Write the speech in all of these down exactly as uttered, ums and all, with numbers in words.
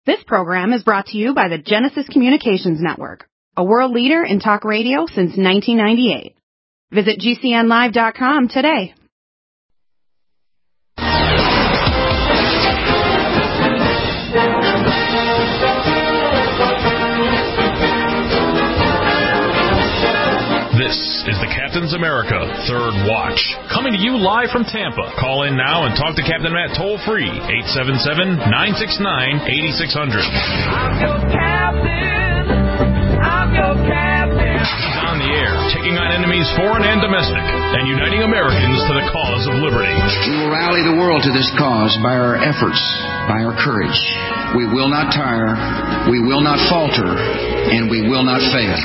This program is brought to you by the Genesis Communications Network, a world leader in talk radio since nineteen ninety-eight. Visit G C N live dot com today. This is the Captain's America Third Watch, coming to you live from Tampa. Call in now and talk to Captain Matt toll-free, eight seven seven, nine six nine, eight six zero zero. I'm your captain. I'm your captain. He's on the air, taking on enemies foreign and domestic, and uniting Americans to the cause of liberty. We will rally the world to this cause by our efforts, by our courage. We will not tire, we will not falter, and we will not fail.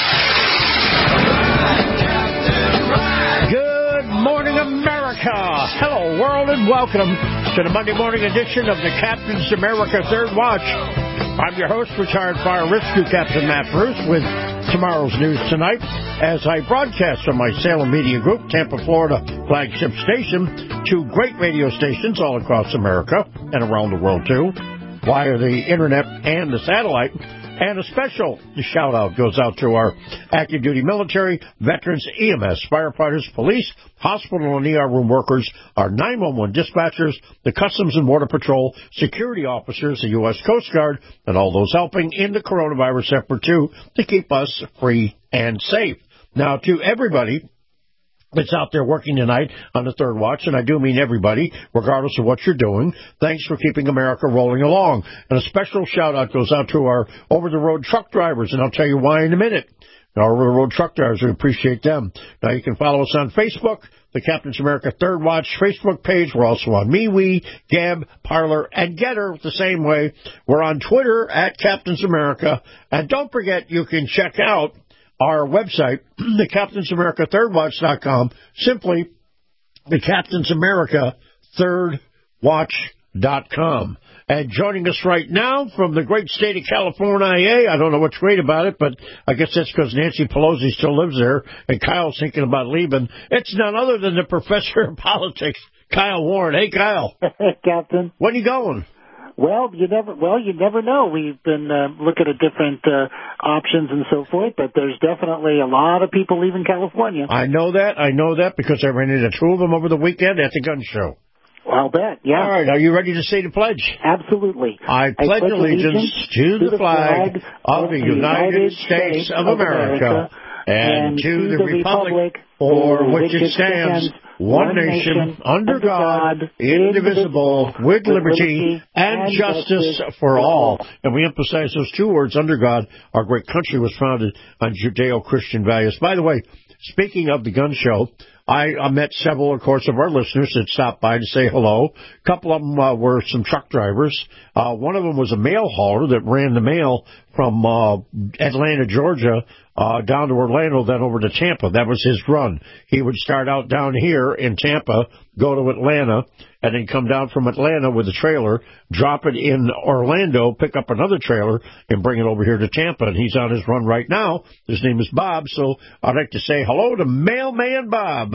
Good morning, America. Hello, world, and welcome to the Monday morning edition of the Captain's America Third Watch. I'm your host, retired fire rescue Captain Matt Bruce, with tomorrow's news tonight as I broadcast on my Salem Media Group, Tampa, Florida flagship station, two great radio stations all across America and around the world, too, via the internet and the satellite. And a special shout-out goes out to our active duty military, veterans, E M S, firefighters, police, hospital and E R room workers, our nine one one dispatchers, the Customs and Border Patrol, security officers, the U S Coast Guard, and all those helping in the coronavirus effort, too, to keep us free and safe. Now, to everybody that's out there working tonight on the Third Watch, and I do mean everybody, regardless of what you're doing, thanks for keeping America rolling along. And a special shout-out goes out to our over-the-road truck drivers, and I'll tell you why in a minute. Our over-the-road truck drivers, we appreciate them. Now, you can follow us on Facebook, the Captain's America Third Watch Facebook page. We're also on MeWe, Gab, Parler, and Getter the same way. We're on Twitter at Captain's America. And don't forget, you can check out our website, the Captain's America Third Watch dot com, simply the Captain's America Third Watch dot com. And joining us right now from the great state of California, I don't know what's great about it, but I guess that's because Nancy Pelosi still lives there, and Kyle's thinking about leaving. It's none other than the professor of politics, Kyle Warren. Hey, Kyle. Hey, Captain. When are you going? Well, you never. Well, you never know. We've been uh, looking at different uh, options and so forth, but there's definitely a lot of people leaving California. I know that. I know that because I ran into two of them over the weekend at the gun show. I'll bet. Yeah. All right. Are you ready to say the pledge? Absolutely. I pledge, I pledge allegiance, allegiance to, to the flag, flag of the United States of America, and to the republic for which it stands, one nation, under God, indivisible, with liberty and justice for all. And we emphasize those two words, under God. Our great country was founded on Judeo-Christian values. By the way, speaking of the gun show, I, I met several, of course, of our listeners that stopped by to say hello. A couple of them uh, were some truck drivers. Uh, one of them was a mail hauler that ran the mail from uh, Atlanta, Georgia, uh, down to Orlando, then over to Tampa. That was his run. He would start out down here in Tampa, go to Atlanta, and then come down from Atlanta with a trailer, drop it in Orlando, pick up another trailer, and bring it over here to Tampa. And he's on his run right now. His name is Bob, so I'd like to say hello to Mailman Bob.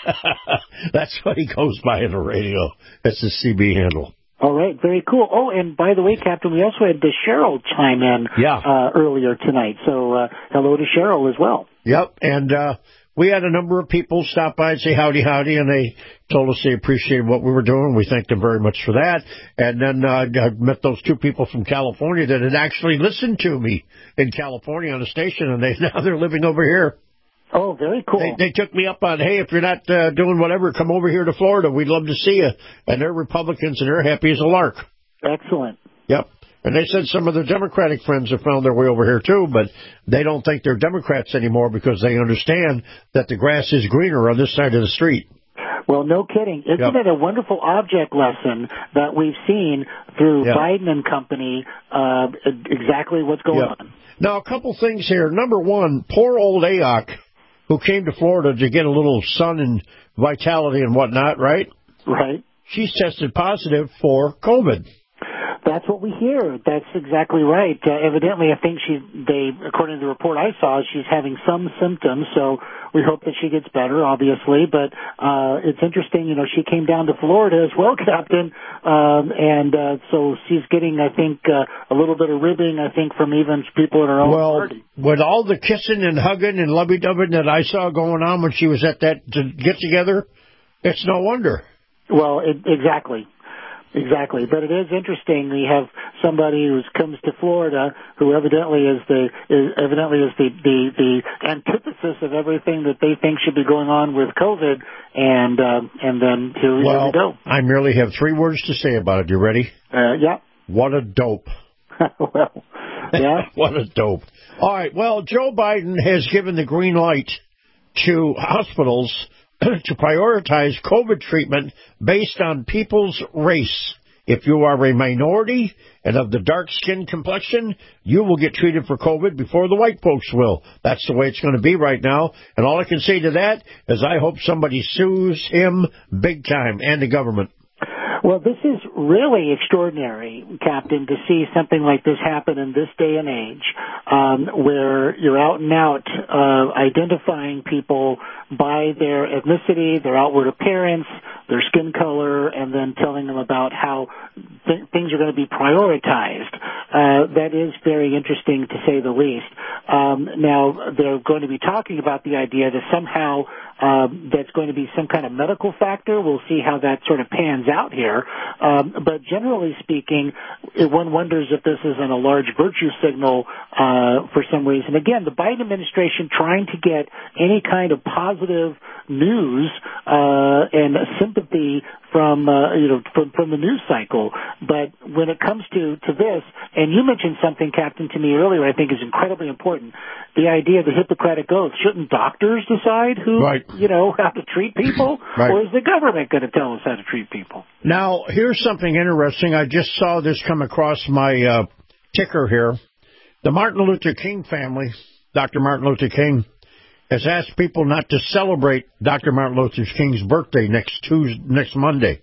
That's what he goes by in the radio. That's his C B handle. All right, very cool. Oh, and by the way, Captain, we also had the Cheryl chime in yeah. uh, earlier tonight. So uh, hello to Cheryl as well. Yep, and uh, we had a number of people stop by and say howdy, howdy, and they told us they appreciated what we were doing. We thanked them very much for that. And then uh, I met those two people from California that had actually listened to me in California on the station, and they now they're living over here. Oh, very cool. They, they took me up on, hey, if you're not uh, doing whatever, come over here to Florida. We'd love to see you. And they're Republicans, and they're happy as a lark. Excellent. Yep. And they said some of their Democratic friends have found their way over here, too, but they don't think they're Democrats anymore because they understand that the grass is greener on this side of the street. Well, no kidding. Isn't yep. it a wonderful object lesson that we've seen through yep. Biden and company, uh, exactly what's going yep. on? Now, a couple things here. Number one, poor old A O C, who came to Florida to get a little sun and vitality and whatnot, right? Right. She's tested positive for COVID. That's what we hear. That's exactly right. Uh, evidently, I think she, they, according to the report I saw, she's having some symptoms, so we hope that she gets better, obviously. But uh, it's interesting, you know, she came down to Florida as well, Captain, um, and uh, so she's getting, I think, uh, a little bit of ribbing, I think, from even people in her own well, party. With all the kissing and hugging and lovey-dovey that I saw going on when she was at that get-together, it's no wonder. Well, it, exactly. Exactly, but it is interesting. We have somebody who comes to Florida who evidently is the is, evidently is the, the the antithesis of everything that they think should be going on with COVID, and uh, and then here, well, here we go. I merely have three words to say about it. You ready? Uh, yeah. What a dope. Well, yeah. What a dope. All right. Well, Joe Biden has given the green light to hospitals to prioritize COVID treatment based on people's race. If you are a minority and of the dark skin complexion, you will get treated for COVID before the white folks will. That's the way it's going to be right now. And all I can say to that is I hope somebody sues him big time and the government. Well, this is really extraordinary, Captain, to see something like this happen in this day and age, um, where you're out and out uh, identifying people by their ethnicity, their outward appearance, their skin color, and then telling them about how th- things are going to be prioritized. Uh, that is very interesting, to say the least. Um, now, they're going to be talking about the idea that somehow um, that's going to be some kind of medical factor. We'll see how that sort of pans out here. Um, but generally speaking, one wonders if this isn't a large virtue signal uh, for some reason. Again, the Biden administration trying to get any kind of positive news uh, and sympathy from uh, you know from, from the news cycle, but when it comes to, to this, and you mentioned something, Captain, to me earlier, I think is incredibly important. The idea of the Hippocratic Oath. Shouldn't doctors decide who right. you know how to treat people, right. or is the government going to tell us how to treat people? Now, here's something interesting. I just saw this come across my uh, ticker here. The Martin Luther King family, Doctor Martin Luther King, has asked people not to celebrate Doctor Martin Luther King's birthday next Tuesday, next Monday.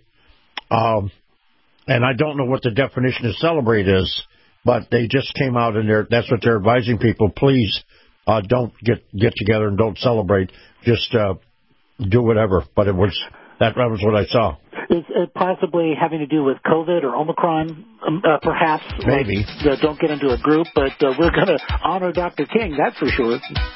Um, and I don't know what the definition of celebrate is, but they just came out and they're, that's what they're advising people. Please uh, don't get get together and don't celebrate. Just uh, do whatever. But it was that was what I saw. Is it possibly having to do with COVID or Omicron, um, uh, perhaps? Maybe. Like, uh, don't get into a group, but uh, we're going to honor Doctor King, that's for sure.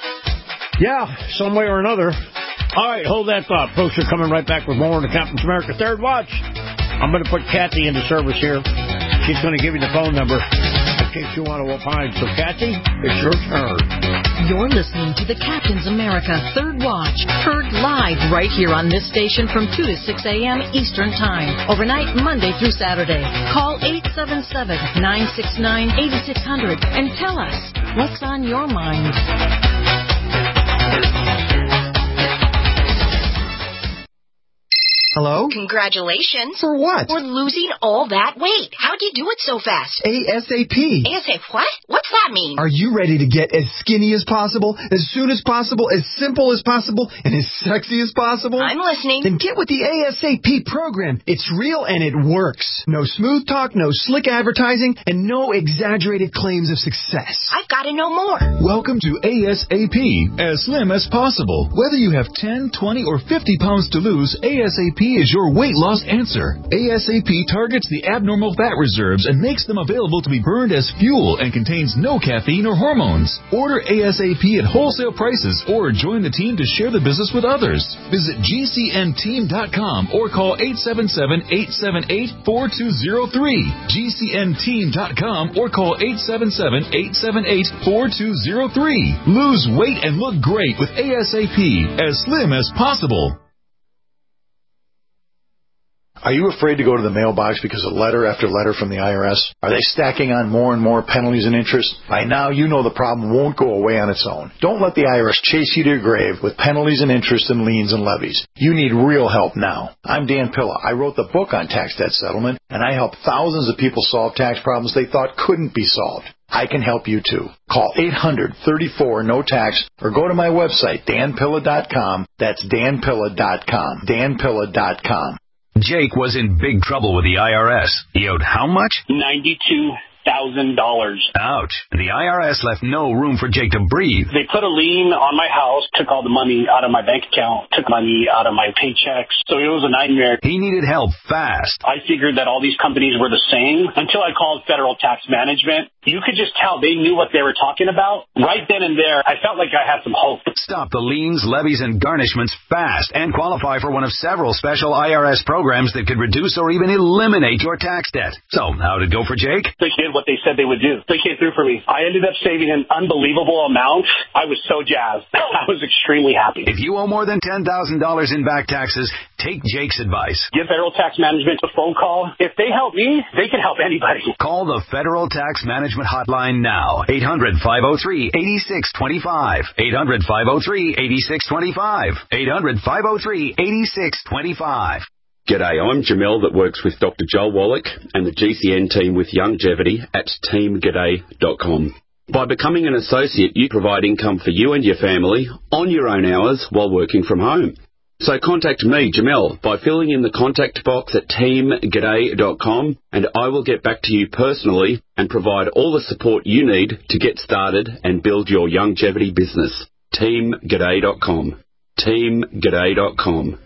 Yeah, some way or another. All right, hold that thought. Folks are coming right back with more on the Captain's America Third Watch. I'm going to put Kathy into service here. She's going to give you the phone number in case you want to opine. So, Kathy, it's your turn. You're listening to the Captain's America Third Watch, heard live right here on this station from two to six a.m. Eastern Time, overnight Monday through Saturday. Call eight seven seven, nine six nine, eight six zero zero and tell us what's on your mind. Hello? Congratulations. For what? For losing all that weight. How'd you do it so fast? ASAP. ASAP what? What's that mean? Are you ready to get as skinny as possible, as soon as possible, as simple as possible, and as sexy as possible? I'm listening. Then get with the ASAP program. It's real and it works. No smooth talk, no slick advertising, and no exaggerated claims of success. I've got to know more. Welcome to ASAP, as slim as possible. Whether you have ten, twenty, or fifty pounds to lose, ASAP is your weight loss answer. ASAP targets the abnormal fat reserves and makes them available to be burned as fuel and contains no caffeine or hormones. Order ASAP at wholesale prices or join the team to share the business with others. Visit G C N team dot com or call eight seven seven, eight seven eight, four two zero three. G C N team dot com or call eight seven seven, eight seven eight, four two zero three. Lose weight and look great with ASAP, as slim as possible. Are you afraid to go to the mailbox because of letter after letter from the I R S? Are they stacking on more and more penalties and interest? By now, you know the problem won't go away on its own. Don't let the I R S chase you to your grave with penalties and interest and liens and levies. You need real help now. I'm Dan Pilla. I wrote the book on tax debt settlement, and I help thousands of people solve tax problems they thought couldn't be solved. I can help you too. Call eight hundred, thirty-four, no tax or go to my website, dan pilla dot com. That's dan pilla dot com. dan pilla dot com. Jake was in big trouble with the I R S. He owed how much? ninety-two thousand dollars. Ouch. The I R S left no room for Jake to breathe. They put a lien on my house, took all the money out of my bank account, took money out of my paychecks. So it was a nightmare. He needed help fast. I figured that all these companies were the same until I called Federal Tax Management. You could just tell they knew what they were talking about. Right then and there, I felt like I had some hope. Stop the liens, levies, and garnishments fast and qualify for one of several special I R S programs that could reduce or even eliminate your tax debt. So, how'd it go for Jake? They did what they said they would do. They came through for me. I ended up saving an unbelievable amount. I was so jazzed. I was extremely happy. If you owe more than ten thousand dollars in back taxes, take Jake's advice. Give Federal Tax Management a phone call. If they help me, they can help anybody. Call the Federal Tax Management Hotline now. eight hundred, five oh three, eight six two five. eight hundred, five oh three, eight six two five. eight hundred, five oh three, eight six two five. G'day, I'm Jamel that works with Doctor Joel Wallach and the G C N team with Longevity at team g'day dot com. By becoming an associate, you provide income for you and your family on your own hours while working from home. So contact me, Jamel, by filling in the contact box at team g'day dot com, and I will get back to you personally and provide all the support you need to get started and build your longevity business. team g'day dot com. team g'day dot com.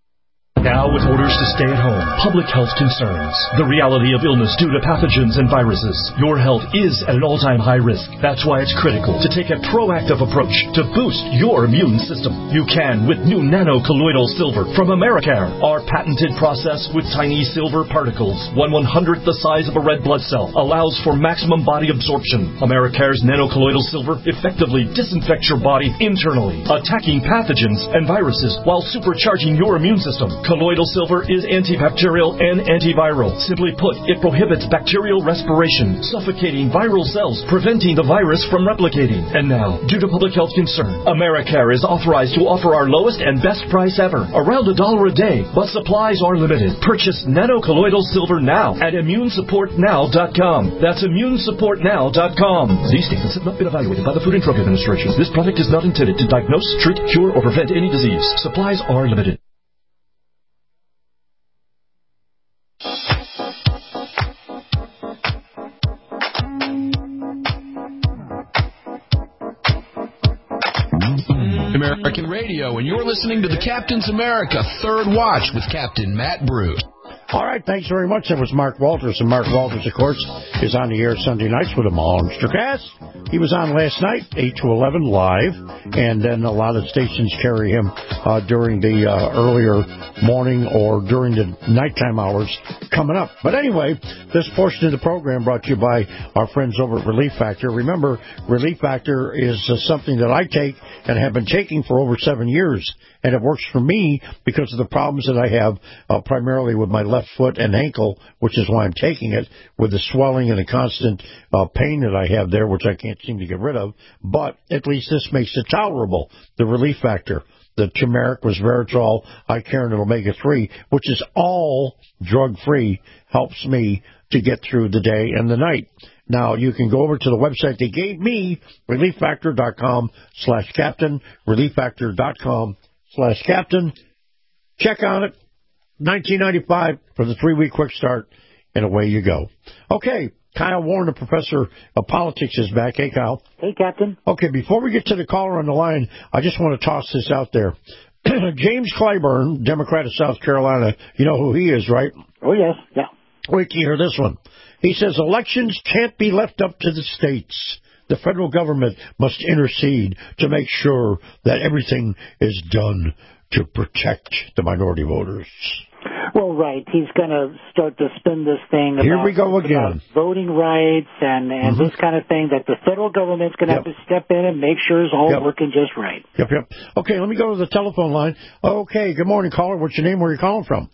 Now with orders to stay at home, public health concerns, the reality of illness due to pathogens and viruses, your health is at an all-time high risk. That's why it's critical to take a proactive approach to boost your immune system. You can with new nano-colloidal silver from Americare. Our patented process with tiny silver particles, one one-hundredth the size of a red blood cell, allows for maximum body absorption. Americare's nano-colloidal silver effectively disinfects your body internally, attacking pathogens and viruses while supercharging your immune system. Colloidal silver is antibacterial and antiviral. Simply put, it prohibits bacterial respiration, suffocating viral cells, preventing the virus from replicating. And now, due to public health concern, Americare is authorized to offer our lowest and best price ever, around a dollar a day, but supplies are limited. Purchase nano-colloidal silver now at immune support now dot com. That's immune support now dot com. These statements have not been evaluated by the Food and Drug Administration. This product is not intended to diagnose, treat, cure, or prevent any disease. Supplies are limited. American Radio, and you're listening to the Captain's America Third Watch with Captain Matt Bruce. All right, thanks very much. That was Mark Walters, and Mark Walters, of course, is on the air Sunday nights with a Monster Cast. He was on last night, eight to eleven live, and then a lot of stations carry him uh, during the uh, earlier morning or during the nighttime hours coming up. But anyway, this portion of the program brought to you by our friends over at Relief Factor. Remember, Relief Factor is uh, something that I take and have been taking for over seven years, and it works for me because of the problems that I have uh, primarily with my left foot and ankle, which is why I'm taking it, with the swelling and the constant uh, pain that I have there, which I can't seem to get rid of. But at least this makes it tolerable, the Relief Factor. The turmeric, resveratrol, Icariin, and omega three, which is all drug-free, helps me to get through the day and the night. Now, you can go over to the website they gave me, relief factor dot com slash captain, relief factor dot com slash captain. Check on it. nineteen ninety-five for the three-week quick start, and away you go. Okay, Kyle Warren, the professor of politics, is back. Hey, Kyle. Hey, Captain. Okay, before we get to the caller on the line, I just want to toss this out there. James Clyburn, Democrat of South Carolina, you know who he is, right? Oh, yes, yeah. Wait till you hear this one. He says elections can't be left up to the states. The federal government must intercede to make sure that everything is done to protect the minority voters. Well, right. He's going to start to spin this thing about, Here we go again. voting rights and, and mm-hmm. this kind of thing, that the federal government's going to yep. have to step in and make sure it's all yep. working just right. Yep, yep. Okay, let me go to the telephone line. Okay, good morning, caller. What's your name? Where are you calling from?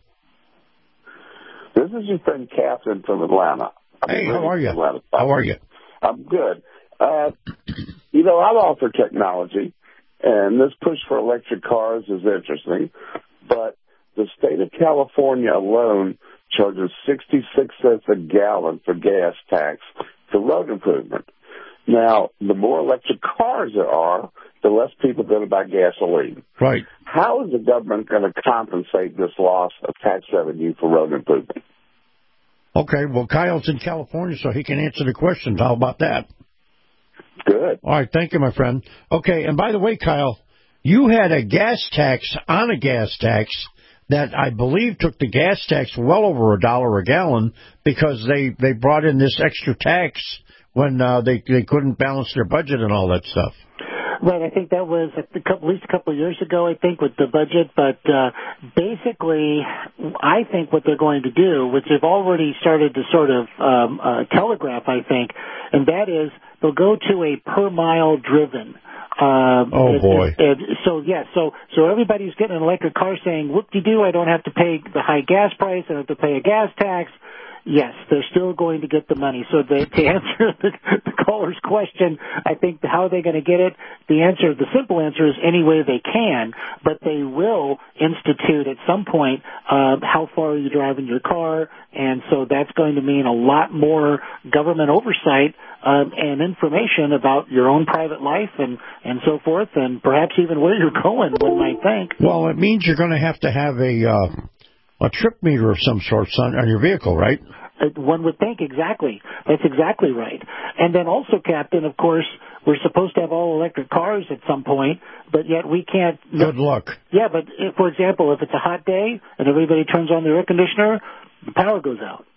This is your friend Captain from Atlanta. I'm hey, how are you? How are you? I'm good. Uh, you know, I'm all for technology, and this push for electric cars is interesting, but the state of California alone charges sixty-six cents a gallon for gas tax for road improvement. Now, the more electric cars there are, the less people are going to buy gasoline. Right. how is the government going to compensate this loss of tax revenue for road improvement? Okay, well, Kyle's in California, so he can answer the questions. How about that? Good. All right, thank you, my friend. Okay, and by the way, Kyle, you had a gas tax on a gas tax that I believe took the gas tax well over a dollar a gallon because they, they brought in this extra tax when uh, they they couldn't balance their budget and all that stuff. Right, I think that was a couple, at least a couple of years ago, I think, with the budget. But uh, basically, I think what they're going to do, which they've already started to sort of um, uh, telegraph, I think, and that is they'll go to a per mile driven. Um, oh and, boy! And, and so yeah, so so everybody's getting an electric car saying, "Whoop-de-doo! I don't have to pay the high gas price. I don't have to pay a gas tax." Yes, they're still going to get the money. So the, to answer the, the caller's question, I think how are they going to get it? The answer, the simple answer is any way they can, but they will institute at some point uh, how far are you driving your car, and so that's going to mean a lot more government oversight um, and information about your own private life and, and so forth, and perhaps even where you're going, one might think. Well, it means you're going to have to have a... Uh... A trip meter of some sort on, on your vehicle, right? One would think, exactly. That's exactly right. And then also, Captain, of course, we're supposed to have all electric cars at some point, but yet we can't... Good luck. Yeah, but if, for example, if it's a hot day and everybody turns on their air conditioner, the power goes out.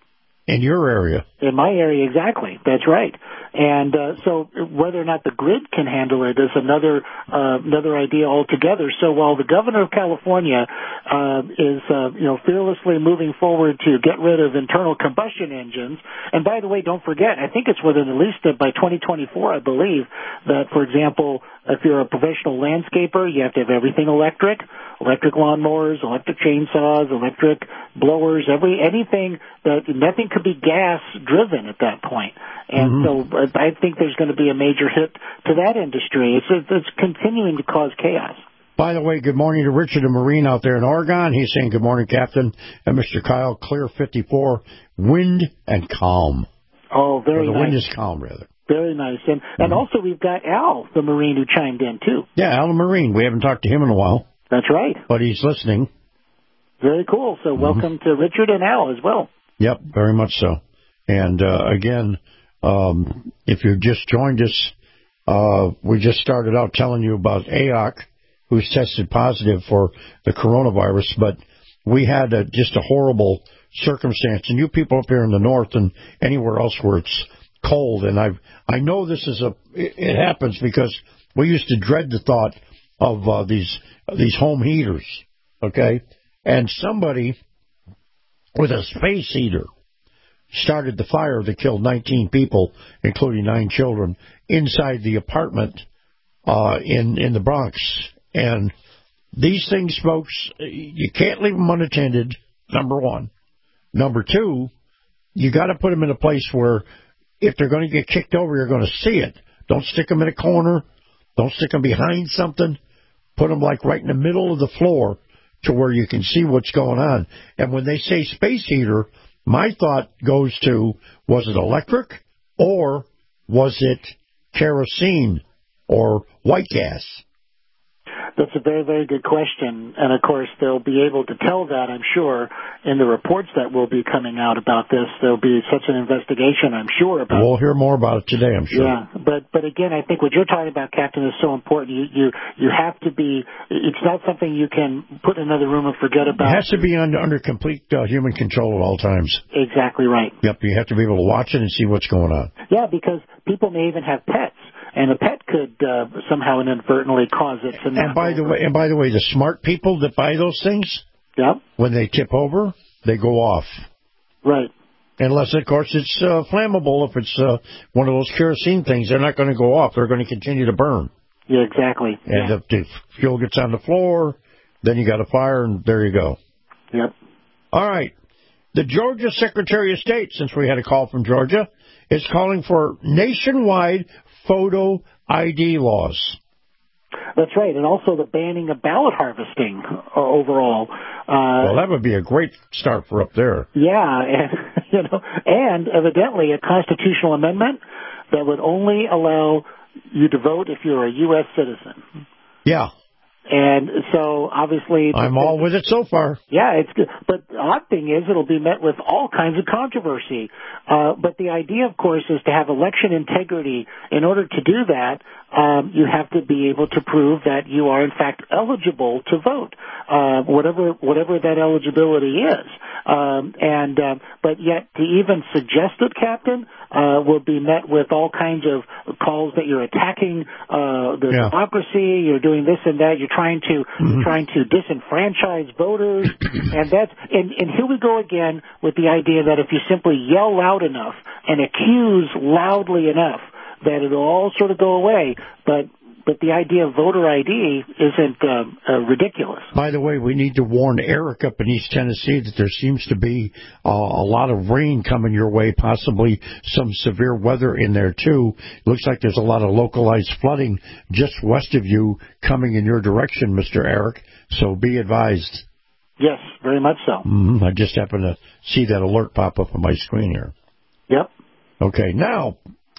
In your area. In my area, exactly. That's right. And uh, so whether or not the grid can handle it is another uh, another idea altogether. So while the governor of California uh, is uh, you know fearlessly moving forward to get rid of internal combustion engines, and by the way, don't forget, I think it's within at least uh, by twenty twenty-four, I believe, that, for example, if you're a professional landscaper, you have to have everything electric. Electric lawnmowers, electric chainsaws, electric blowers, every anything that nothing could be gas driven at that point. And mm-hmm. so I think there's going to be a major hit to that industry. It's it's continuing to cause chaos. By the way, good morning to Richard and Marine out there in Oregon. He's saying good morning, Captain, and Mister Kyle, clear fifty-four, wind and calm. Oh, very or the nice. wind is calm, rather. Very nice. And mm-hmm. and also we've got Al, the Marine, who chimed in, too. Yeah, Al the Marine. We haven't talked to him in a while. That's right. But he's listening. Very cool. So mm-hmm. welcome to Richard and Al as well. Yep, very much so. And, uh, again, um, if you just joined us, uh, we just started out telling you about A O C, who's tested positive for the coronavirus, but we had a, just a horrible circumstance. And you people up here in the north and anywhere else where it's cold, and I've, I know this is a, it, it happens because we used to dread the thought of uh, these these home heaters, okay? And somebody with a space heater started the fire that killed nineteen people, including nine children, inside the apartment uh, in, in the Bronx. And these things, folks, you can't leave them unattended, number one. Number two, you got to put them in a place where if they're going to get kicked over, you're going to see it. Don't stick them in a corner. Don't stick them behind something. Put them like right in the middle of the floor to where you can see what's going on. And when they say space heater, my thought goes to, was it electric or was it kerosene or white gas? That's a very, very good question. And, of course, they'll be able to tell that, I'm sure, in the reports that will be coming out about this. There'll be such an investigation, I'm sure, about We'll hear more about it today, I'm sure. Yeah, but, but again, I think what you're talking about, Captain, is so important. You, you, you have to be, it's not something you can put in another room and forget about. It has to be under, under complete uh, human control at all times. Exactly right. Yep, you have to be able to watch it and see what's going on. Yeah, because people may even have pets. And a pet could uh, somehow inadvertently cause it to. And by the way, and by the way, the smart people that buy those things, yeah, when they tip over, they go off. Right. Unless, of course, it's uh, flammable. If it's uh, one of those kerosene things, they're not going to go off. They're going to continue to burn. Yeah, exactly. And yeah. if the fuel gets on the floor, then you got a fire, and there you go. Yep. All right. The Georgia Secretary of State, since we had a call from Georgia, is calling for nationwide photo I D laws. That's right, and also the banning of ballot harvesting uh, overall. Uh, well, that would be a great start for up there. Yeah, and, you know, and evidently a constitutional amendment that would only allow you to vote if you're a U S citizen. Yeah, And so, obviously... I'm all with it so far. Yeah, it's good. But the odd thing is it'll be met with all kinds of controversy. Uh, but the idea, of course, is to have election integrity. In order to do that, um, you have to be able to prove that you are, in fact, eligible to vote, uh, whatever whatever that eligibility is. Um, and uh, but yet to even suggest it, Captain, uh, will be met with all kinds of calls that you're attacking uh, the yeah. democracy, you're doing this and that, you're trying to mm-hmm. you're trying to disenfranchise voters, and that's and, and here we go again with the idea that if you simply yell loud enough and accuse loudly enough, that it'll all sort of go away. But but the idea of voter I D isn't uh, uh, ridiculous. By the way, we need to warn Eric up in East Tennessee that there seems to be uh, a lot of rain coming your way, possibly some severe weather in there, too. It looks like there's a lot of localized flooding just west of you coming in your direction, Mister Eric, so be advised. Yes, very much so. Mm-hmm. I just happened to see that alert pop up on my screen here. Yep. Okay, now,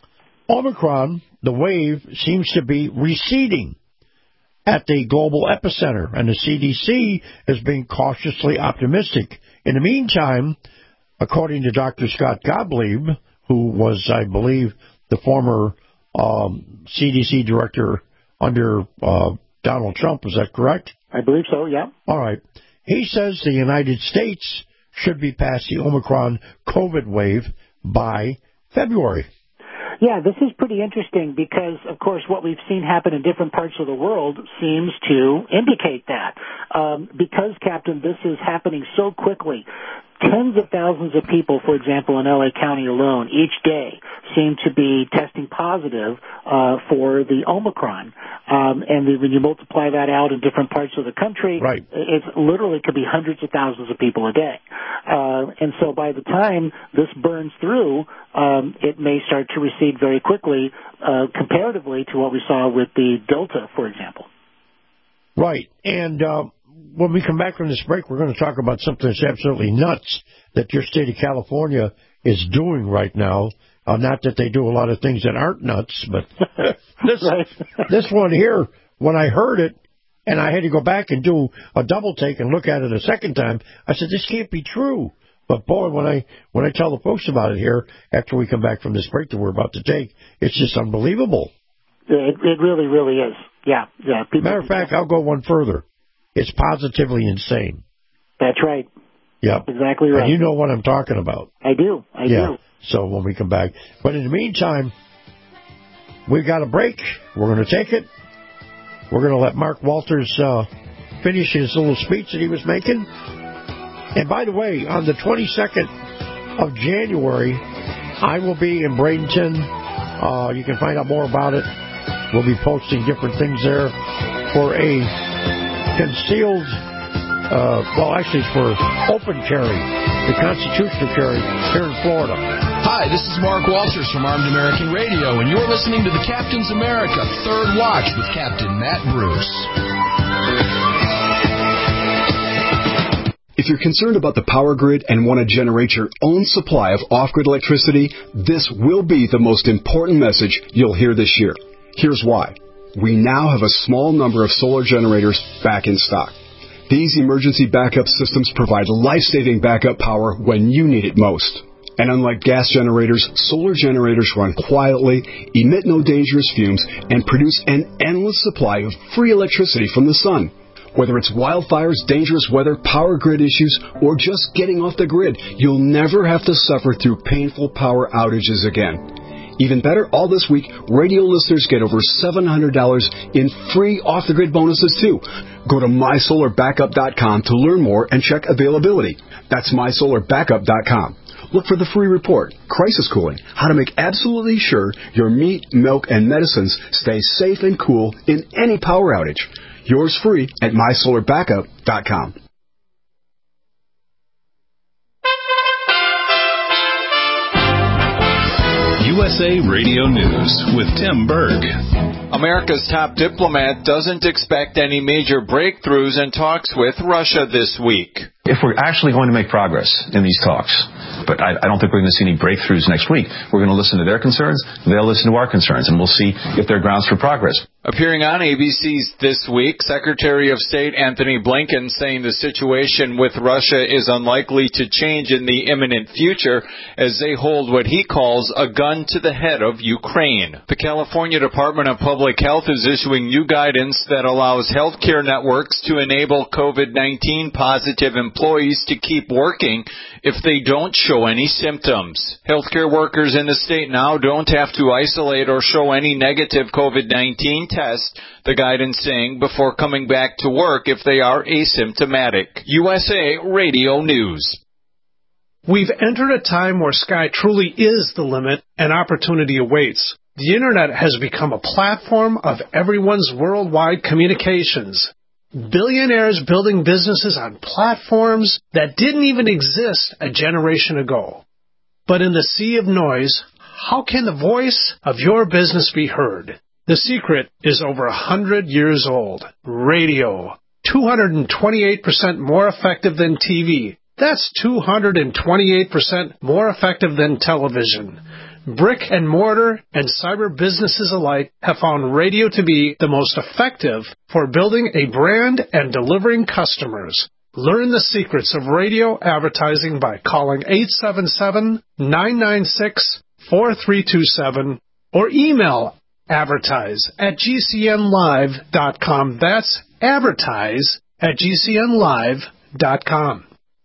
Omicron, the wave, seems to be receding at the global epicenter, and the C D C is being cautiously optimistic. In the meantime, according to Doctor Scott Gottlieb, who was, I believe, the former um, C D C director under uh, Donald Trump, is that correct? I believe so, yeah. All right. He says the United States should be past the Omicron COVID wave by February. Yeah, this is pretty interesting because, of course, what we've seen happen in different parts of the world seems to indicate that. Um, because, Captain, this is happening so quickly. Tens of thousands of people, for example, in L A County alone, each day seem to be testing positive uh, for the Omicron. Um, and the, when you multiply that out in different parts of the country, right. it literally could be hundreds of thousands of people a day. Uh, and so by the time this burns through, um, it may start to recede very quickly uh, comparatively to what we saw with the Delta, for example. Right. And uh, when we come back from this break, we're going to talk about something that's absolutely nuts that your state of California is doing right now. Uh, not that they do a lot of things that aren't nuts, but this this one here, when I heard it, and I had to go back and do a double take and look at it a second time, I said, this can't be true. But, boy, when I when I tell the folks about it here, after we come back from this break that we're about to take, it's just unbelievable. It, it really, really is. Yeah, yeah. People, Matter of fact, I'll go one further. It's positively insane. That's right. Yep. Exactly right. And you know what I'm talking about. I do. I yeah. do. So when we come back. But in the meantime, we've got a break. We're going to take it. We're going to let Mark Walters uh, finish his little speech that he was making. And by the way, on the twenty-second of January, I will be in Bradenton. Uh, you can find out more about it. We'll be posting different things there for a concealed, uh, well, actually it's for open carry, the constitutional carry here in Florida. Hi, this is Mark Walters from Armed American Radio, and you're listening to the Captain's America Third Watch with Captain Matt Bruce. If you're concerned about the power grid and want to generate your own supply of off-grid electricity, this will be the most important message you'll hear this year. Here's why. We now have a small number of solar generators back in stock. These emergency backup systems provide life-saving backup power when you need it most. And unlike gas generators, solar generators run quietly, emit no dangerous fumes, and produce an endless supply of free electricity from the sun. Whether it's wildfires, dangerous weather, power grid issues, or just getting off the grid, you'll never have to suffer through painful power outages again. Even better, all this week, radio listeners get over seven hundred dollars in free off-the-grid bonuses, too. Go to my solar backup dot com to learn more and check availability. That's my solar backup dot com. Look for the free report, Crisis Cooling, how to make absolutely sure your meat, milk, and medicines stay safe and cool in any power outage. Yours free at my solar backup dot com. U S A Radio News with Tim Berg. America's top diplomat doesn't expect any major breakthroughs in talks with Russia this week. If we're actually going to make progress in these talks, but I, I don't think we're going to see any breakthroughs next week, we're going to listen to their concerns, they'll listen to our concerns, and we'll see if there are grounds for progress. Appearing on A B C's This Week, Secretary of State Anthony Blinken saying the situation with Russia is unlikely to change in the imminent future as they hold what he calls a gun to the head of Ukraine. The California Department of Public Health is issuing new guidance that allows healthcare networks to enable COVID nineteen positive employees to keep working if they don't show any symptoms. Healthcare workers in the state now don't have to isolate or show any negative COVID nineteen test, the guidance saying, before coming back to work if they are asymptomatic. U S A Radio News. We've entered a time where sky truly is the limit and opportunity awaits. The Internet has become a platform of everyone's worldwide communications. Billionaires building businesses on platforms that didn't even exist a generation ago. But in the sea of noise, how can the voice of your business be heard? The secret is over a hundred years old. Radio. two hundred twenty-eight percent more effective than T V. That's two hundred twenty-eight percent more effective than television. Brick and mortar and cyber businesses alike have found radio to be the most effective for building a brand and delivering customers. Learn the secrets of radio advertising by calling eight seven seven, nine nine six, four three two seven or email advertise at g c n live dot com. That's advertise at g c n live dot com.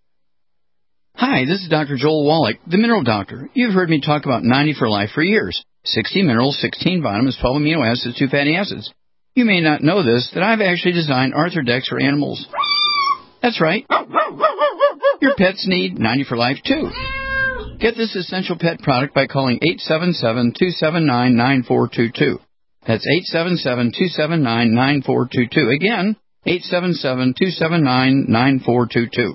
Hi, this is Doctor Joel Wallach, the Mineral Doctor. You've heard me talk about ninety for Life for years. sixty minerals, sixteen vitamins, twelve amino acids, two fatty acids. You may not know this, that I've actually designed Arthrodex for animals. That's right. Your pets need ninety for Life, too. Get this essential pet product by calling eight seven seven, two seven nine, nine four two two. That's eight seven seven, two seven nine, nine four two two. Again, eight seven seven, two seven nine, nine four two two.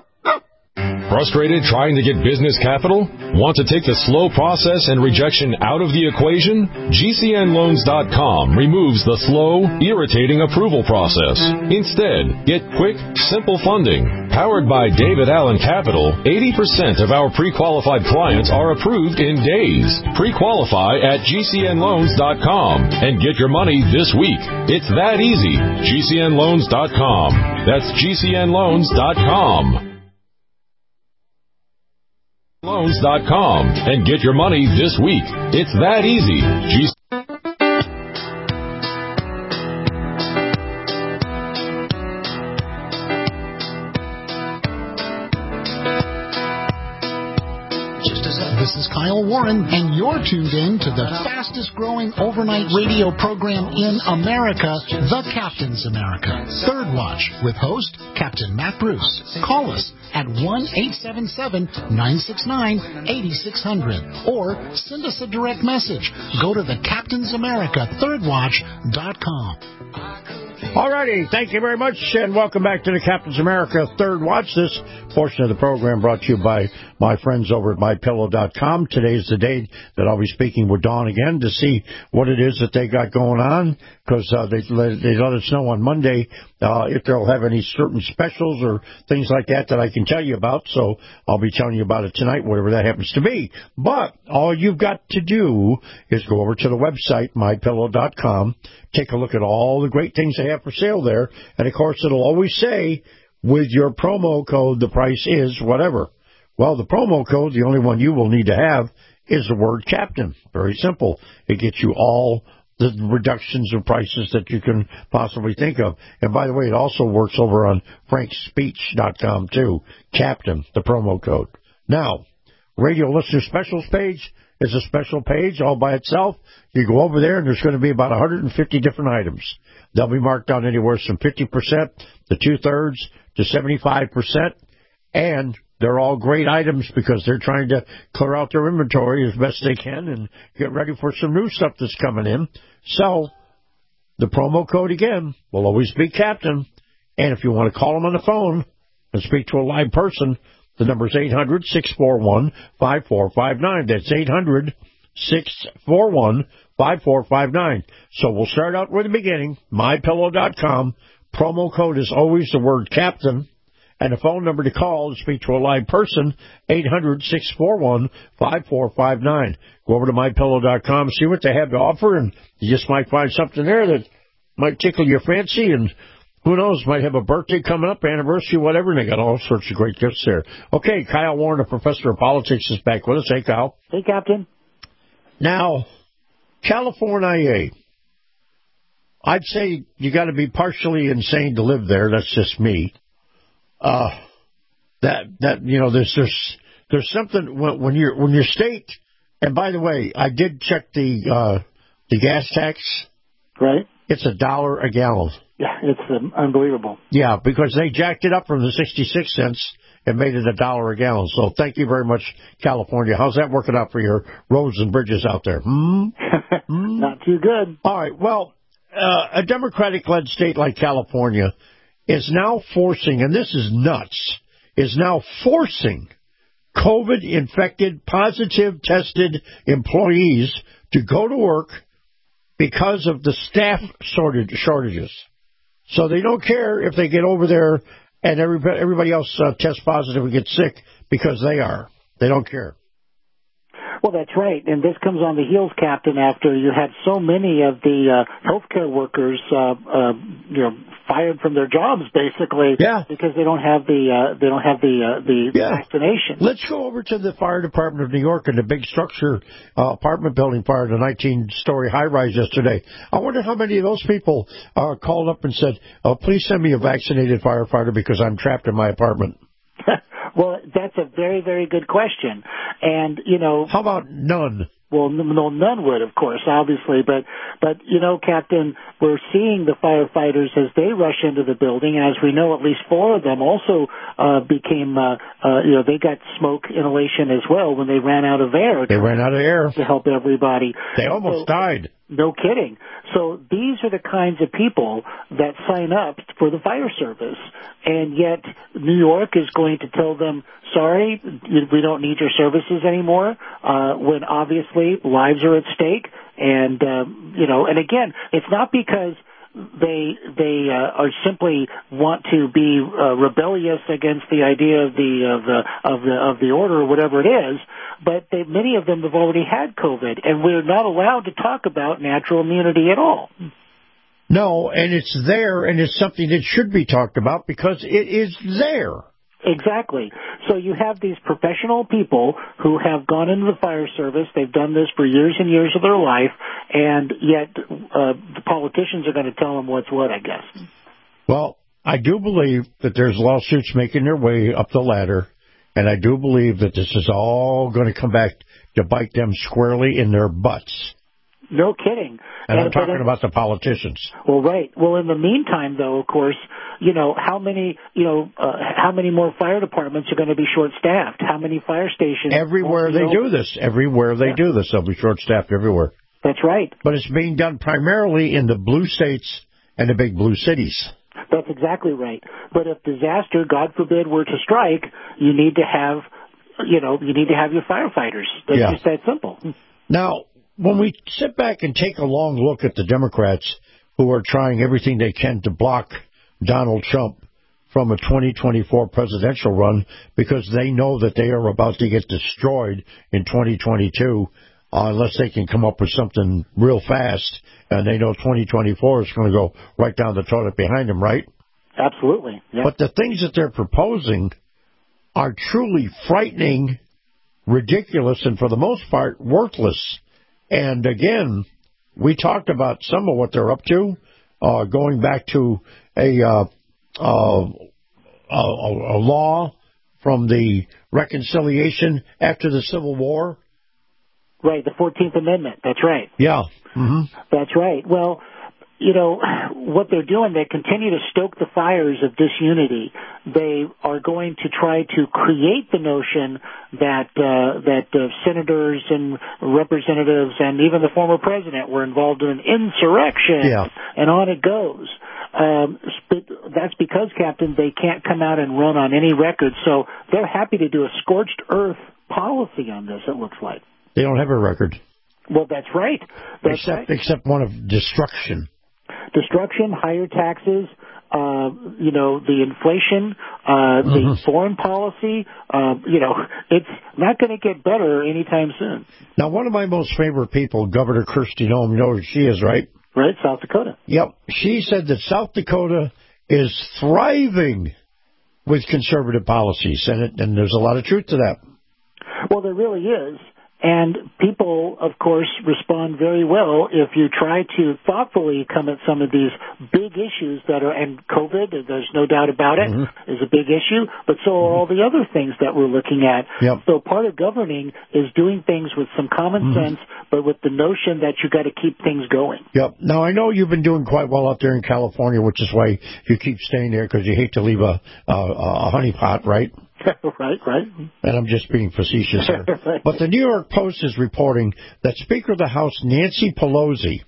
Frustrated trying to get business capital? Want to take the slow process and rejection out of the equation? G C N loans dot com removes the slow, irritating approval process. Instead, get quick, simple funding. Powered by David Allen Capital, eighty percent of our pre-qualified clients are approved in days. Pre-qualify at G C N loans dot com and get your money this week. It's that easy. G C N loans dot com. That's G C N loans dot com. loans dot com and get your money this week. It's that easy. G- This is Kyle Warren, and you're tuned in to the fastest-growing overnight radio program in America, The Captain's America, Third Watch, with host Captain Matt Bruce. Call us at one eight seven seven, nine six nine, eight six zero zero or send us a direct message. Go to the Captain's America Third Watch dot com. Alrighty, thank you very much, and welcome back to the Captain's America Third Watch. This portion of the program brought to you by my friends over at my pillow dot com. Today's the day that I'll be speaking with Dawn again to see what it is that they got going on, because uh, they, they let us know on Monday uh, if they'll have any certain specials or things like that that I can tell you about. So I'll be telling you about it tonight, whatever that happens to be. But all you've got to do is go over to the website, my pillow dot com, take a look at all the great things they have for sale there, and of course it'll always say, with your promo code, the price is whatever. Well, the promo code, the only one you will need to have, is the word Captain. Very simple. It gets you all the reductions of prices that you can possibly think of. And by the way, it also works over on frank speech dot com too. Captain, the promo code. Now, radio listener specials page is a special page all by itself. You go over there and there's going to be about one hundred fifty different items. They'll be marked down anywhere from fifty percent to two-thirds to seventy-five percent. And they're all great items because they're trying to clear out their inventory as best they can and get ready for some new stuff that's coming in. So the promo code, again, will always be Captain. And if you want to call them on the phone and speak to a live person, the number is eight hundred, six four one, five four five nine. That's eight hundred, six four one, five four five nine. So we'll start out with the beginning, my pillow dot com. Promo code is always the word Captain. And the phone number to call to speak to a live person, eight hundred, six four one, five four five nine. Go over to my pillow dot com, see what they have to offer, and you just might find something there that might tickle your fancy, and who knows, might have a birthday coming up, anniversary, whatever, and they got all sorts of great gifts there. Okay, Kyle Warren, a professor of politics, is back with us. Hey, Kyle. Hey, Captain. Now, California, I'd say you got to be partially insane to live there. That's just me. Uh, that that you know, there's there's there's something when, when you're when your state. And by the way, I did check the uh, the gas tax. Right. It's a dollar a gallon. Yeah, it's um, unbelievable. Yeah, because they jacked it up from the sixty-six cents and made it a dollar a gallon. So thank you very much, California. How's that working out for your roads and bridges out there? Hmm? hmm? Not too good. All right. Well, uh, a Democratic-led state like California is now forcing, and this is nuts, is now forcing COVID-infected, positive tested employees to go to work because of the staff shortage, shortages. So they don't care if they get over there and everybody, everybody else uh, tests positive and gets sick because they are. They don't care. Well, that's right. And this comes on the heels, Captain, after you had so many of the uh, healthcare workers, uh, uh, you know, fired from their jobs, basically, yeah. because they don't have the uh, they don't have the uh, the yeah. vaccination. Let's go over to the fire department of New York and the big structure uh, apartment building fire, the nineteen-story high-rise yesterday. I wonder how many of those people uh, called up and said, "Oh, please send me a vaccinated firefighter because I'm trapped in my apartment." Well, that's a very, very good question. And, you know... How about none? Well, no, none would, of course, obviously. But, but you know, Captain, we're seeing the firefighters as they rush into the building. And as we know, at least four of them also uh, became, uh, uh, you know, they got smoke inhalation as well when they ran out of air. They ran out of air. To help everybody. They almost so, died. No kidding. So these are the kinds of people that sign up for the fire service, and yet New York is going to tell them, sorry, we don't need your services anymore, uh, when obviously lives are at stake. And, um, you know, and again, it's not because they they uh, are simply want to be uh, rebellious against the idea of the of the of the of the order or whatever it is, but they, many of them have already had COVID, and we're not allowed to talk about natural immunity at all. No, and it's there, and it's something that should be talked about because it is there. Exactly. So you have these professional people who have gone into the fire service. They've done this for years and years of their life, and yet uh, the politicians are going to tell them what's what, I guess. Well, I do believe that there's lawsuits making their way up the ladder, and I do believe that this is all going to come back to bite them squarely in their butts. No kidding. And, and I'm talking in, about the politicians. Well, right. Well, in the meantime, though, of course, you know, how many, you know, uh, how many more fire departments are going to be short-staffed? How many fire stations? Everywhere they do this. Everywhere they yeah. do this, they'll be short-staffed everywhere. That's right. But it's being done primarily in the blue states and the big blue cities. That's exactly right. But if disaster, God forbid, were to strike, you need to have, you know, you need to have your firefighters. That's yeah. just that simple. Now, when we sit back and take a long look at the Democrats who are trying everything they can to block Donald Trump from a twenty twenty-four presidential run because they know that they are about to get destroyed in twenty twenty-two uh, unless they can come up with something real fast, and they know twenty twenty-four is going to go right down the toilet behind them, right? Absolutely. Yeah. But the things that they're proposing are truly frightening, ridiculous, and for the most part, worthless. And again, we talked about some of what they're up to, uh, going back to a, uh, uh, a, a law from the reconciliation after the Civil War. Right, the fourteenth Amendment. That's right. Yeah. Mm-hmm. That's right. Well, you know, what they're doing, they continue to stoke the fires of disunity. They are going to try to create the notion that uh, that uh, senators and representatives and even the former president were involved in an insurrection, yeah. and on it goes. Um, that's because, Captain, they can't come out and run on any record, so they're happy to do a scorched earth policy on this, it looks like. They don't have a record. Well, that's right. That's except, right. Except one of destruction. Destruction, higher taxes, uh, you know, the inflation, uh, the mm-hmm. foreign policy, uh, you know, it's not going to get better anytime soon. Now, one of my most favorite people, Governor Kristi Noem, you know who she is, right? Right, South Dakota. Yep. She said that South Dakota is thriving with conservative policies, and, it, and there's a lot of truth to that. Well, there really is. And people, of course, respond very well if you try to thoughtfully come at some of these big issues that are, and COVID, there's no doubt about it, mm-hmm. is a big issue, but so are all the other things that we're looking at. Yep. So part of governing is doing things with some common mm-hmm. sense, but with the notion that you got to keep things going. Yep. Now, I know you've been doing quite well out there in California, which is why you keep staying there, because you hate to leave a, a, a honeypot, right? Right, right. And I'm just being facetious here. Right. But the New York Post is reporting that Speaker of the House Nancy Pelosi,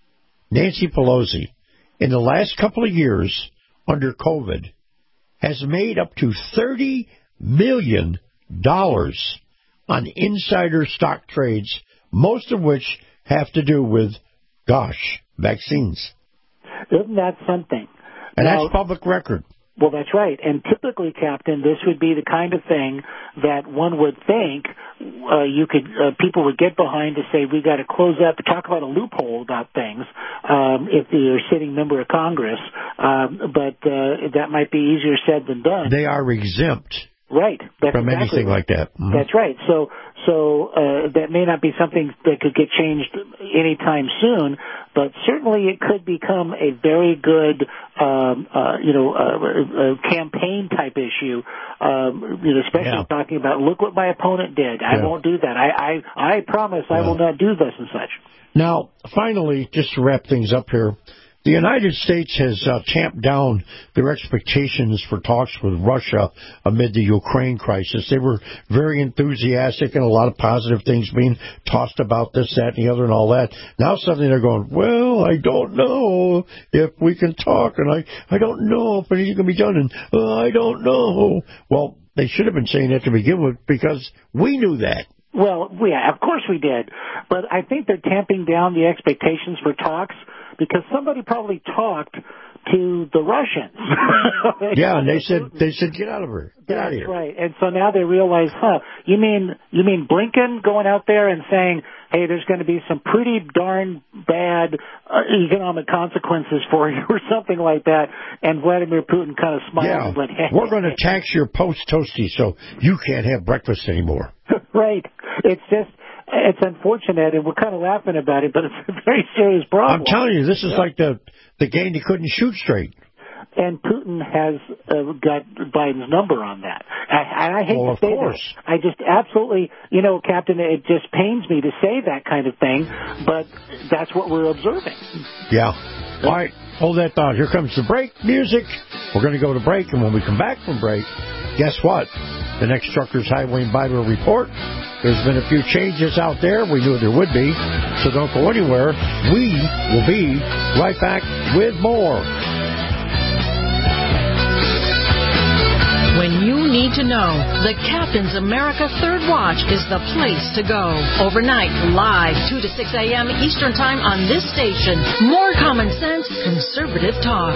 Nancy Pelosi, in the last couple of years under COVID, has made up to thirty million dollars on insider stock trades, most of which have to do with, gosh, vaccines. Isn't that something? And now, that's public record. Well, that's right. And typically, Captain, this would be the kind of thing that one would think uh, you could uh, people would get behind to say we got to close up, talk about a loophole about things um, if you're a sitting member of Congress. Um, but uh, that might be easier said than done. They are exempt. Right. That's from exactly anything right. like that. Mm-hmm. That's right. So, so uh, that may not be something that could get changed anytime soon, but certainly it could become a very good, um, uh, you know, uh, uh, campaign type issue. Um, you know, especially yeah. talking about, look what my opponent did. I yeah. won't do that. I, I, I promise yeah. I will not do this and such. Now, finally, just to wrap things up here. The United States has uh, tamped down their expectations for talks with Russia amid the Ukraine crisis. They were very enthusiastic and a lot of positive things being tossed about this, that, and the other and all that. Now suddenly they're going, well, I don't know if we can talk, and I, I don't know if anything can be done, and uh, I don't know. Well, they should have been saying that to begin with because we knew that. Well, yeah, of course we did. But I think they're tamping down the expectations for talks because somebody probably talked to the Russians. Yeah, and they said they said get out of here. Get That's out of here. Right. And so now they realize, huh, you mean you mean Blinken going out there and saying, hey, there's going to be some pretty darn bad uh, economic consequences for you or something like that. And Vladimir Putin kind of smiled yeah. and went, hey. We're going to tax your post toasty so you can't have breakfast anymore. Right. It's just, it's unfortunate, and we're kind of laughing about it, but it's a very serious problem. I'm telling you, this is yeah. like the, the game that couldn't shoot straight. And Putin has uh, got Biden's number on that. I, and I hate well, to say of course. that. I just absolutely, you know, Captain, it just pains me to say that kind of thing, but that's what we're observing. Yeah. All right, hold that thought. Here comes the break music. We're going to go to break, and when we come back from break, guess what? The next Truckers Highway and Byway Report. There's been a few changes out there. We knew there would be, so don't go anywhere. We will be right back with more. When you need to know, the Captain's America Third Watch is the place to go. Overnight, live, two to six a.m. Eastern Time on this station. More common sense, conservative talk.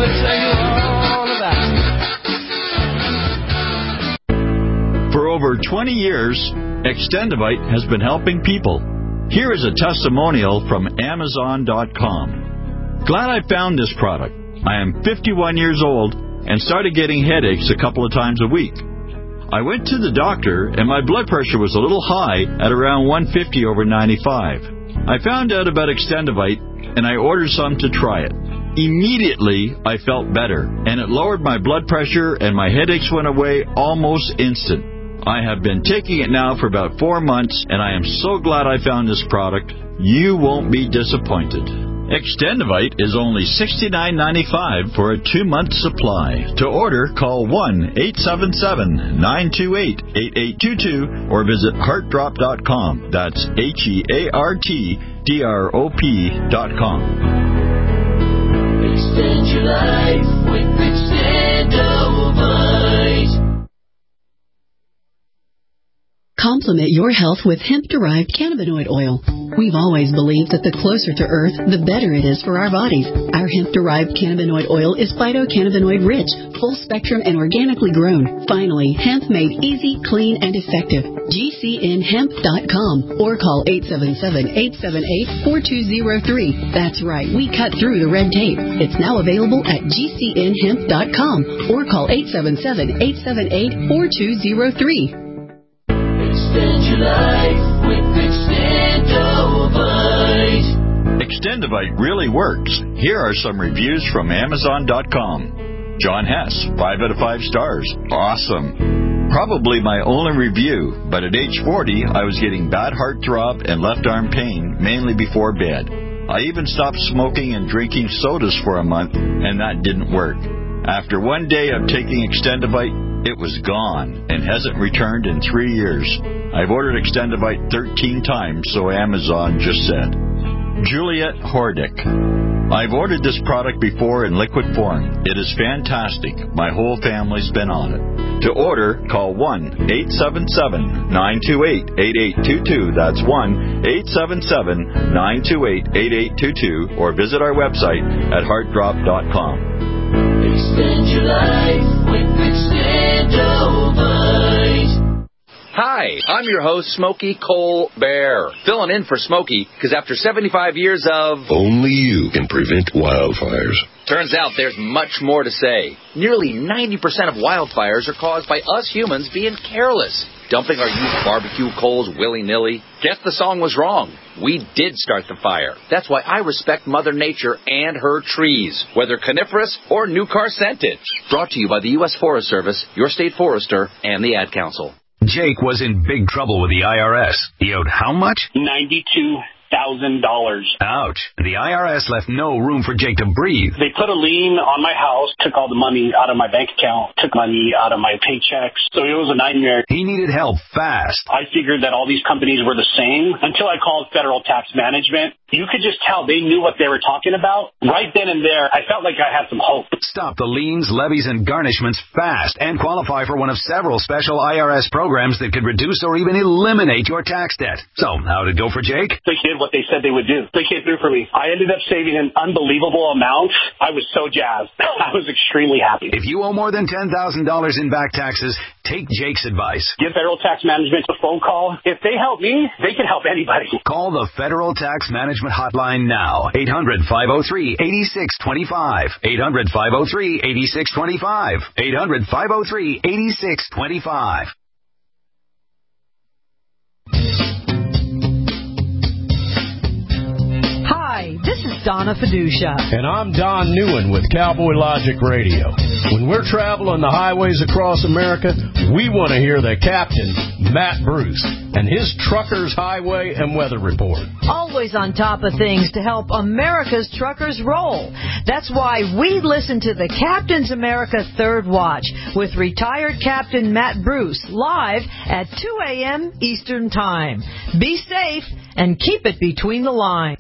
For over twenty years, Extendivite has been helping people. Here is a testimonial from Amazon dot com. Glad I found this product. I am fifty-one years old and started getting headaches a couple of times a week. I went to the doctor and my blood pressure was a little high at around one fifty over ninety-five. I found out about Extendivite and I ordered some to try it. Immediately, I felt better and it lowered my blood pressure and my headaches went away almost instant. I have been taking it now for about four months and I am so glad I found this product. You won't be disappointed. Extendivite is only sixty-nine ninety-five for a two-month supply. To order, call one eight seven seven, nine two eight, eight eight two two or visit heart drop dot com. That's H E A R T D R O P dot com. Extend your life with Extendivite. Complement your health with hemp-derived cannabinoid oil. We've always believed that the closer to Earth, the better it is for our bodies. Our hemp-derived cannabinoid oil is phytocannabinoid-rich, full-spectrum, and organically grown. Finally, hemp made easy, clean, and effective. G C N hemp dot com or call eight seven seven, eight seven eight, four two zero three. That's right, we cut through the red tape. It's now available at G C N hemp dot com or call eight seven seven, eight seven eight, four two zero three. Extend your life with Extendovite. Extendovite really works. Here are some reviews from Amazon dot com. John Hess, five out of five stars. Awesome. Probably my only review, but at age forty, I was getting bad heart throb and left arm pain, mainly before bed. I even stopped smoking and drinking sodas for a month, and that didn't work. After one day of taking Extendovite, it was gone and hasn't returned in three years. I've ordered Extendovite thirteen times, so Amazon just said. Juliet Hordick. I've ordered this product before in liquid form. It is fantastic. My whole family's been on it. To order, call one eight seven seven, nine two eight, eight eight two two. That's one eight seven seven, nine two eight, eight eight two two or visit our website at heart drop dot com. Extend your life with Extendovite. Hi, I'm your host, Smokey Cole Bear, filling in for Smokey because after seventy-five years of... Only you can prevent wildfires. Turns out there's much more to say. Nearly ninety percent of wildfires are caused by us humans being careless, dumping our used barbecue coals willy-nilly. Guess the song was wrong. We did start the fire. That's why I respect Mother Nature and her trees, whether coniferous or new car scented. Brought to you by the U S Forest Service, your state forester, and the Ad Council. Jake was in big trouble with the I R S. He owed how much? ninety-two thousand dollars. Ouch. The I R S left no room for Jake to breathe. They put a lien on my house, took all the money out of my bank account, took money out of my paychecks. So it was a nightmare. He needed help fast. I figured that all these companies were the same until I called Federal Tax Management. You could just tell they knew what they were talking about. Right then and there, I felt like I had some hope. Stop the liens, levies, and garnishments fast and qualify for one of several special I R S programs that could reduce or even eliminate your tax debt. So, how'd it go for Jake? They did what they said they would do. They came through for me. I ended up saving an unbelievable amount. I was so jazzed. I was extremely happy. If you owe more than ten thousand dollars in back taxes, take Jake's advice. Give Federal Tax Management a phone call. If they help me, they can help anybody. Call the Federal Tax Management Hotline now. eight hundred, five oh three, eight six two five. eight hundred, five oh three, eight six two five. eight hundred, five oh three, eight six two five. Hi, this is Donna Fiducia. And I'm Don Newen with Cowboy Logic Radio. When we're traveling the highways across America, we want to hear the captain, Matt Bruce, and his Truckers Highway and Weather Report. Always on top of things to help America's truckers roll. That's why we listen to the Captain's America Third Watch with retired Captain Matt Bruce live at two a.m. Eastern Time. Be safe and keep it between the lines.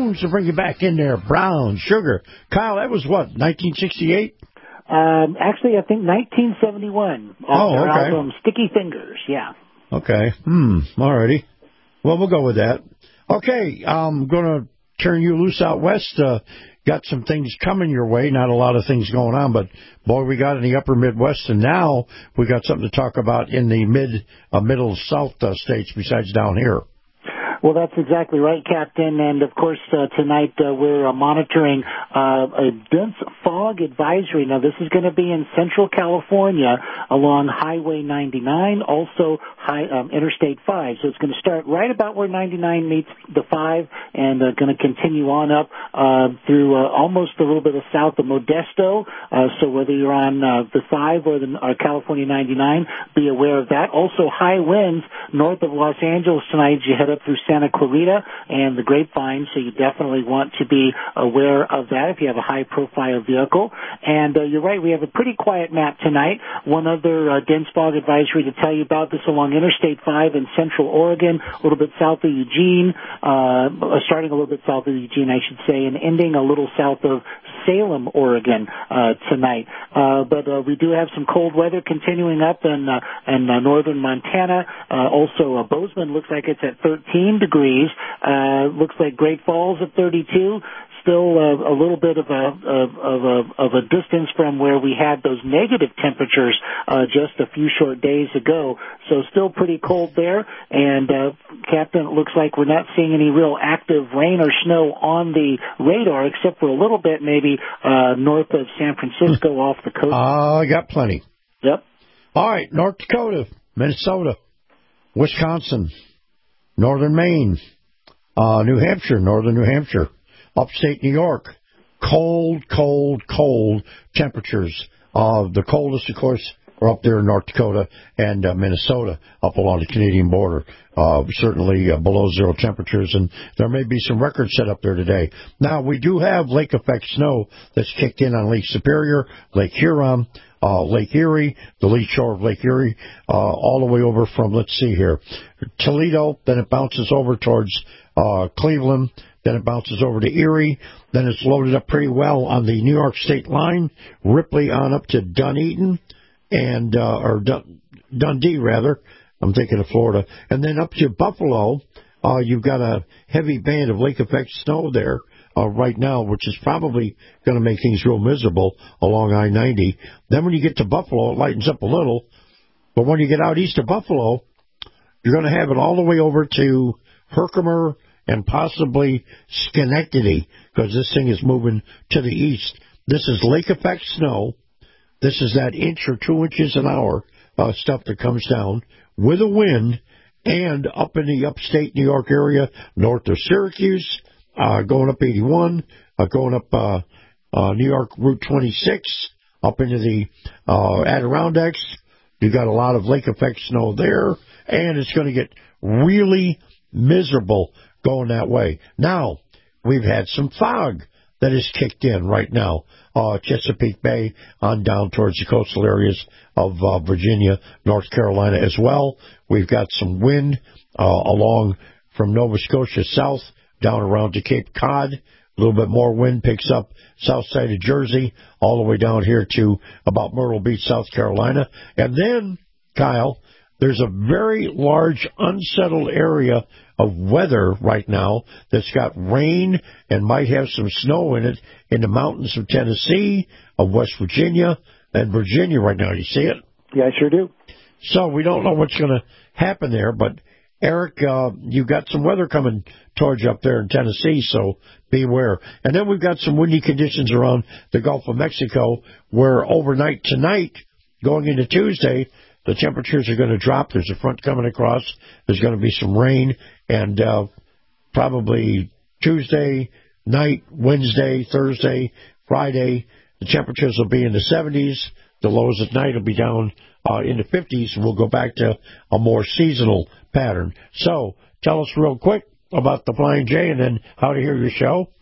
tunes to bring you back in there. Brown Sugar. Kyle, that was what, nineteen sixty-eight? Um, actually, I think nineteen seventy-one. Oh, Off their okay. album Sticky Fingers, yeah. Okay. Hmm. Alrighty. Well, we'll go with that. Okay. I'm going to turn you loose out west. Uh, got some things coming your way. Not a lot of things going on, but boy, we got in the upper Midwest, and now we got something to talk about in the mid, uh, middle South uh, states besides down here. Well, that's exactly right, Captain. And, of course, uh, tonight uh, we're uh, monitoring uh, a dense fog advisory. Now, this is going to be in central California along Highway ninety-nine, also high, um, Interstate five. So it's going to start right about where ninety-nine meets the five and uh, going to continue on up uh, through uh, almost a little bit of south of Modesto. Uh, so whether you're on uh, the five or the uh, California ninety-nine, be aware of that. Also, high winds north of Los Angeles tonight as you head up through Santa Clarita and the Grapevine, so you definitely want to be aware of that if you have a high-profile vehicle. And uh, you're right, we have a pretty quiet map tonight. One other uh, dense fog advisory to tell you about, this along Interstate five in central Oregon, a little bit south of Eugene, uh, starting a little bit south of Eugene, I should say, and ending a little south of Salem, Oregon, uh, tonight. Uh, but uh, we do have some cold weather continuing up in, uh, in uh, northern Montana. Uh, also, uh, Bozeman looks like it's at thirteen degrees. Uh, looks like Great Falls at thirty-two. Still uh, a little bit of a, of, of a of a distance from where we had those negative temperatures uh, just a few short days ago. So still pretty cold there. And uh, Captain, it looks like we're not seeing any real active rain or snow on the radar, except for a little bit maybe uh, north of San Francisco off the coast. Oh, I got plenty. Yep. All right, North Dakota, Minnesota, Wisconsin, northern Maine, uh, New Hampshire, northern New Hampshire, upstate New York, cold, cold, cold temperatures. Uh, the coldest, of course, are up there in North Dakota and uh, Minnesota, up along the Canadian border. Uh, certainly uh, below zero temperatures, and there may be some records set up there today. Now, we do have lake effect snow that's kicked in on Lake Superior, Lake Huron, uh, Lake Erie, the lee shore of Lake Erie, uh, all the way over from, let's see here, Toledo, then it bounces over towards uh, Cleveland, then it bounces over to Erie, then it's loaded up pretty well on the New York state line, Ripley on up to Dunedin, and uh, or Dun- Dundee, rather. I'm thinking of Florida. And then up to Buffalo, uh, you've got a heavy band of lake effect snow there uh, right now, which is probably going to make things real miserable along I ninety. Then when you get to Buffalo, it lightens up a little. But when you get out east of Buffalo, you're going to have it all the way over to Herkimer and possibly Schenectady, because this thing is moving to the east. This is lake effect snow. This is that inch or two inches an hour uh, stuff that comes down with a wind, and up in the upstate New York area, north of Syracuse, uh, going up eighty-one, uh, going up uh, uh, New York Route twenty-six, up into the uh, Adirondacks. You got a lot of lake effect snow there, and it's going to get really miserable going that way. Now, we've had some fog that is kicked in right now. Uh, Chesapeake Bay on down towards the coastal areas of uh, Virginia, North Carolina as well. We've got some wind uh, along from Nova Scotia south down around to Cape Cod. A little bit more wind picks up south side of Jersey all the way down here to about Myrtle Beach, South Carolina. And then, Kyle, there's a very large unsettled area of weather right now that's got rain and might have some snow in it in the mountains of Tennessee, of West Virginia, and Virginia right now. You see it? Yeah, I sure do. So we don't know what's going to happen there, but Eric, uh, you've got some weather coming towards you up there in Tennessee, so beware. And then we've got some windy conditions around the Gulf of Mexico, where overnight tonight, going into Tuesday, the temperatures are going to drop. There's a front coming across. There's going to be some rain, and uh, probably Tuesday night, Wednesday, Thursday, Friday, the temperatures will be in the seventies. The lows at night will be down uh, in the fifties, and we'll go back to a more seasonal pattern. So tell us real quick about the Flying J and then how to hear your show.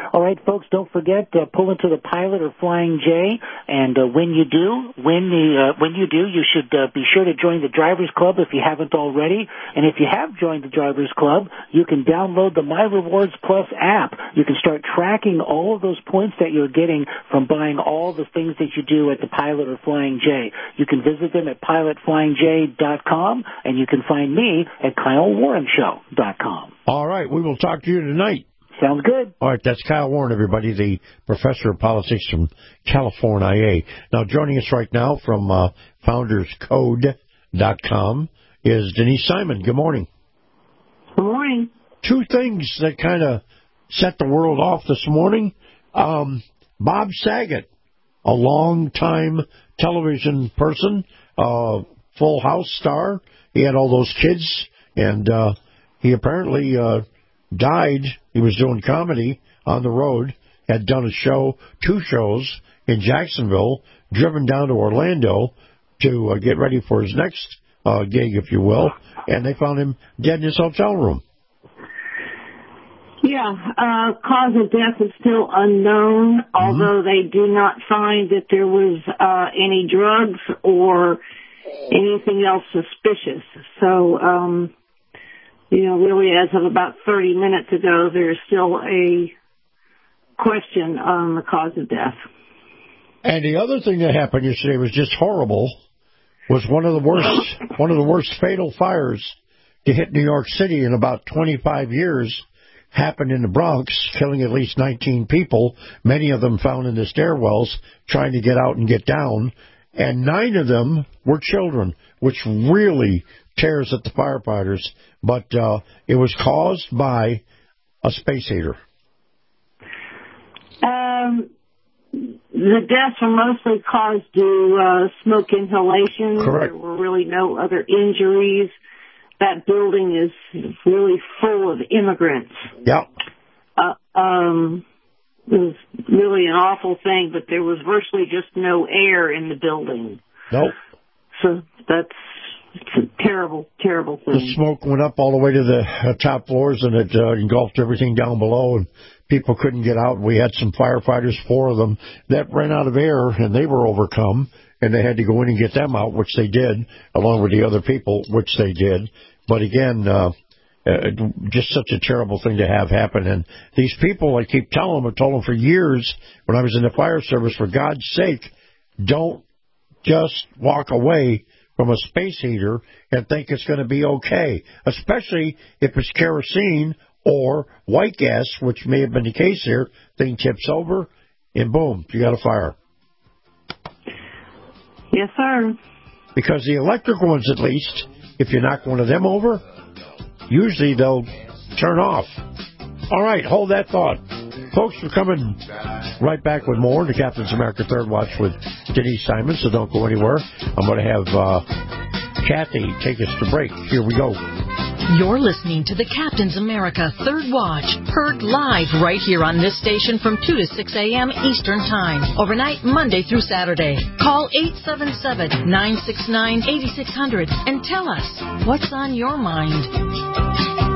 All right, folks, don't forget, uh, pull into the Pilot or Flying J, and uh, when you do, when, the, uh, when you do, you should uh, be sure to join the Drivers Club if you haven't already. And if you have joined the Drivers Club, you can download the My Rewards Plus app. You can start tracking all of those points that you're getting from buying all the things that you do at the Pilot or Flying J. You can visit them at pilot flying j dot com, and you can find me at kyle warren show dot com. All right, we will talk to you tonight. Sounds good. All right, that's Kyle Warren, everybody, the professor of politics from California. Now, joining us right now from uh, founders code dot com is Denise Simon. Good morning. Good morning. Two things that kind of set the world off this morning. Um, Bob Saget, a long-time television person, uh, Full House star. He had all those kids, and uh, he apparently uh, died. He was doing comedy on the road, had done a show, two shows in Jacksonville, driven down to Orlando to uh, get ready for his next uh, gig, if you will, and they found him dead in his hotel room. Yeah, uh, cause of death is still unknown, mm-hmm. although they do not find that there was uh, any drugs or anything else suspicious. So, um, you know, really as of about thirty minutes ago, there's still a question on the cause of death. And the other thing that happened yesterday was just horrible, was one of the worst, one of the worst fatal fires to hit New York City in about twenty-five years. Happened in the Bronx, killing at least nineteen people, many of them found in the stairwells, trying to get out and get down, and nine of them were children, which really tears at the firefighters. But uh, it was caused by a space heater. Um, the deaths were mostly caused due uh, smoke inhalation. Correct. There were really no other injuries. That building is really full of immigrants. Yep. Uh, um, it was really an awful thing, but there was virtually just no air in the building. Nope. So that's it's a terrible, terrible thing. The smoke went up all the way to the uh, top floors, and it uh, engulfed everything down below, and people couldn't get out. We had some firefighters, four of them, that ran out of air, and they were overcome. And they had to go in and get them out, which they did, along with the other people, which they did. But again, uh, uh, just such a terrible thing to have happen. And these people, I keep telling them, I told them for years when I was in the fire service, for God's sake, don't just walk away from a space heater and think it's going to be okay, especially if it's kerosene or white gas, which may have been the case here. Thing tips over, and boom, you got a fire. Yes, sir. Because the electric ones, at least, if you knock one of them over, usually they'll turn off. All right, hold that thought. Folks, we're coming right back with more. The Captain's America Third Watch with Denise Simon, so don't go anywhere. I'm going to have uh, Kathy take us to break. Here we go. You're listening to the Captain's America Third Watch, heard live right here on this station from two to six a.m. Eastern Time, overnight Monday through Saturday. Call eight seven seven, nine six nine, eight six zero zero and tell us what's on your mind.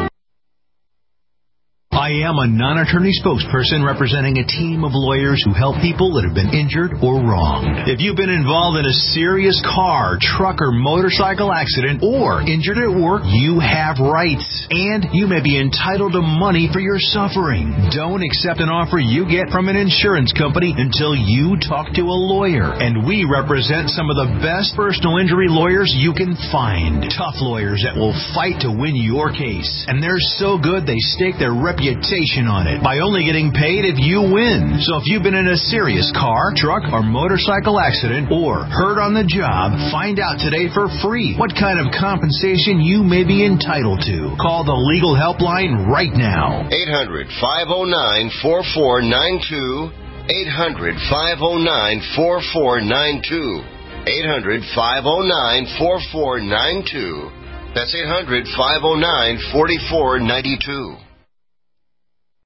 I am a non-attorney spokesperson representing a team of lawyers who help people that have been injured or wronged. If you've been involved in a serious car, truck, or motorcycle accident or injured at work, you have rights, and you may be entitled to money for your suffering. Don't accept an offer you get from an insurance company until you talk to a lawyer, and we represent some of the best personal injury lawyers you can find. Tough lawyers that will fight to win your case, and they're so good they stake their reputation on it by only getting paid if you win. So if you've been in a serious car, truck, or motorcycle accident or hurt on the job, find out today for free what kind of compensation you may be entitled to. Call the legal helpline right now. eight hundred, five oh nine, four four nine two. eight hundred, five oh nine, four four nine two. eight hundred, five oh nine, four four nine two. That's eight hundred, five oh nine, four four nine two.